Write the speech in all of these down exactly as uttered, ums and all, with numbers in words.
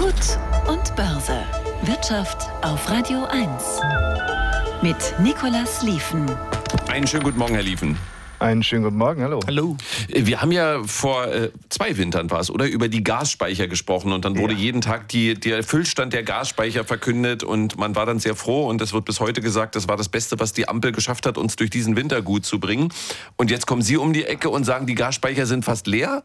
Gut und Börse. Wirtschaft auf Radio eins. Mit Nicolas Lieven. Einen schönen guten Morgen, Herr Lieven. Einen schönen guten Morgen, hallo. Hallo. Wir haben ja vor äh, zwei Wintern war es, oder? Über die Gasspeicher gesprochen und dann wurde ja. jeden Tag die, der Füllstand der Gasspeicher verkündet und man war dann sehr froh und es wird bis heute gesagt, das war das Beste, was die Ampel geschafft hat, uns durch diesen Winter gut zu bringen. Und jetzt kommen Sie um die Ecke und sagen, die Gasspeicher sind fast leer?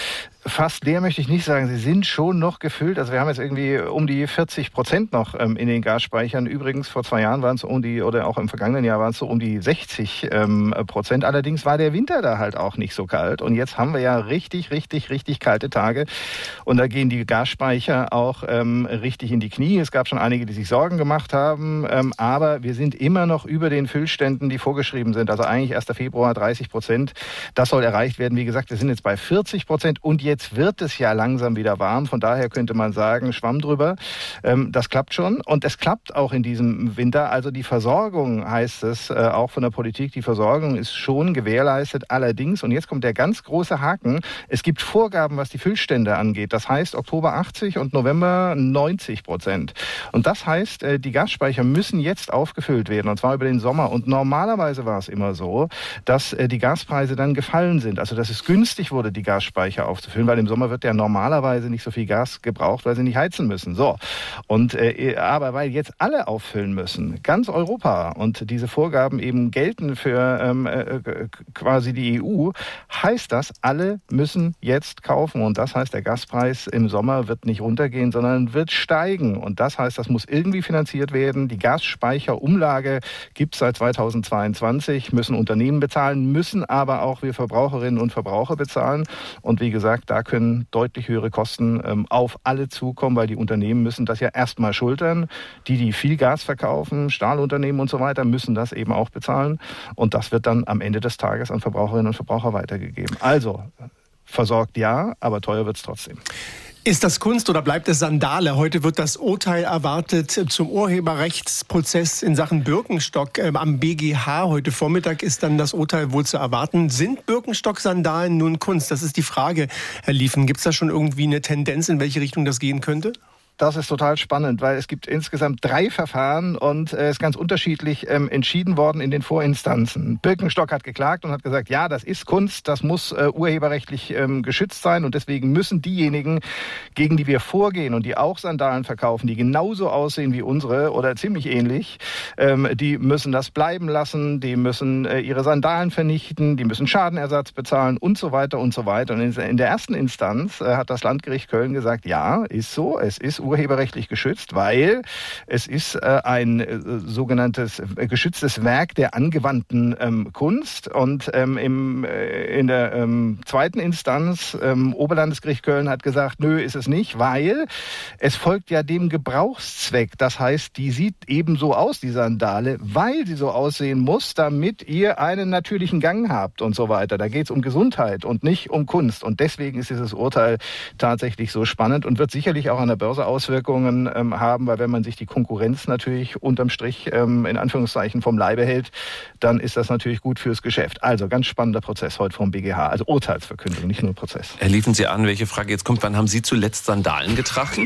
Fast leer möchte ich nicht sagen. Sie sind schon noch gefüllt. Also wir haben jetzt irgendwie um die vierzig Prozent noch ähm, in den Gasspeichern. Übrigens, vor zwei Jahren waren es um die, oder auch im vergangenen Jahr waren es so um die sechzig ähm, Prozent. Allerdings war der Winter da halt auch nicht so kalt. Und jetzt haben wir ja richtig, richtig, richtig kalte Tage. Und da gehen die Gasspeicher auch ähm, richtig in die Knie. Es gab schon einige, die sich Sorgen gemacht haben. Ähm, aber wir sind immer noch über den Füllständen, die vorgeschrieben sind. Also eigentlich erster Februar dreißig Prozent. Das soll erreicht werden. Wie gesagt, wir sind jetzt bei vierzig Prozent. Und jetzt Jetzt wird es ja langsam wieder warm, von daher könnte man sagen, Schwamm drüber. Ähm, das klappt schon und es klappt auch in diesem Winter. Also die Versorgung, heißt es äh, auch von der Politik, die Versorgung ist schon gewährleistet. Allerdings, und jetzt kommt der ganz große Haken, es gibt Vorgaben, was die Füllstände angeht. Das heißt Oktober achtzig und November neunzig Prozent. Und das heißt, äh, die Gasspeicher müssen jetzt aufgefüllt werden, und zwar über den Sommer. Und normalerweise war es immer so, dass äh, die Gaspreise dann gefallen sind. Also dass es günstig wurde, die Gasspeicher aufzufüllen, weil im Sommer wird ja normalerweise nicht so viel Gas gebraucht, weil sie nicht heizen müssen. So. Und, äh, aber weil jetzt alle auffüllen müssen, ganz Europa, und diese Vorgaben eben gelten für ähm, äh, quasi die E U, heißt das, alle müssen jetzt kaufen. Und das heißt, der Gaspreis im Sommer wird nicht runtergehen, sondern wird steigen. Und das heißt, das muss irgendwie finanziert werden. Die Gasspeicherumlage gibt es seit zweitausendzweiundzwanzig, müssen Unternehmen bezahlen, müssen aber auch wir Verbraucherinnen und Verbraucher bezahlen. Und wie gesagt, da können deutlich höhere Kosten ähm, auf alle zukommen, weil die Unternehmen müssen das ja erstmal schultern. Die, die viel Gas verkaufen, Stahlunternehmen und so weiter, müssen das eben auch bezahlen. Und das wird dann am Ende des Tages an Verbraucherinnen und Verbraucher weitergegeben. Also, versorgt ja, aber teuer wird es trotzdem. Ist das Kunst oder bleibt es Sandale? Heute wird das Urteil erwartet zum Urheberrechtsprozess in Sachen Birkenstock ähm, am B G H. Heute Vormittag ist dann das Urteil wohl zu erwarten. Sind Birkenstock-Sandalen nun Kunst? Das ist die Frage, Herr Lieven. Gibt es da schon irgendwie eine Tendenz, in welche Richtung das gehen könnte? Das ist total spannend, weil es gibt insgesamt drei Verfahren und es äh, ist ganz unterschiedlich ähm, entschieden worden in den Vorinstanzen. Birkenstock hat geklagt und hat gesagt, ja, das ist Kunst, das muss äh, urheberrechtlich ähm, geschützt sein und deswegen müssen diejenigen, gegen die wir vorgehen und die auch Sandalen verkaufen, die genauso aussehen wie unsere oder ziemlich ähnlich, ähm, die müssen das bleiben lassen, die müssen äh, ihre Sandalen vernichten, die müssen Schadenersatz bezahlen und so weiter und so weiter. Und in, in der ersten Instanz äh, hat das Landgericht Köln gesagt, ja, ist so, es ist urheberrechtlich geschützt, weil es ist äh, ein äh, sogenanntes äh, geschütztes Werk der angewandten ähm, Kunst. Und ähm, im, äh, in der ähm, zweiten Instanz, ähm, Oberlandesgericht Köln, hat gesagt, nö, ist es nicht, weil es folgt ja dem Gebrauchszweck. Das heißt, die sieht eben so aus, die Sandale, weil sie so aussehen muss, damit ihr einen natürlichen Gang habt und so weiter. Da geht es um Gesundheit und nicht um Kunst. Und deswegen ist dieses Urteil tatsächlich so spannend und wird sicherlich auch an der Börse Auswirkungen ähm, haben, weil wenn man sich die Konkurrenz natürlich unterm Strich ähm, in Anführungszeichen vom Leibe hält, dann ist das natürlich gut fürs Geschäft. Also ganz spannender Prozess heute vom B G H, also Urteilsverkündung, nicht nur Prozess. Herr Lieven, Sie ahnen, welche Frage jetzt kommt. Wann haben Sie zuletzt Sandalen getragen?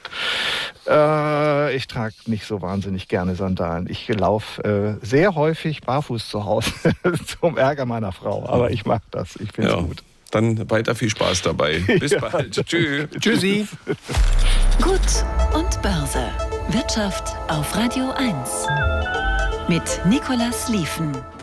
Äh, ich trage nicht so wahnsinnig gerne Sandalen. Ich laufe äh, sehr häufig barfuß zu Hause zum Ärger meiner Frau, aber ich mag das, ich finde es ja gut. Dann weiter viel Spaß dabei. Bis ja, bald. Tschüss. Tschüssi. Gut und Börse. Wirtschaft auf Radio eins. Mit Nicolas Lieven.